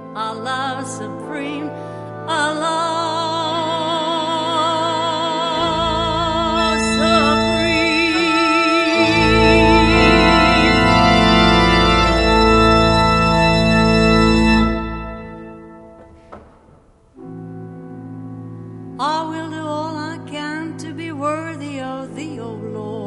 a love supreme, a love I will do all I can to be worthy of thee, O Lord.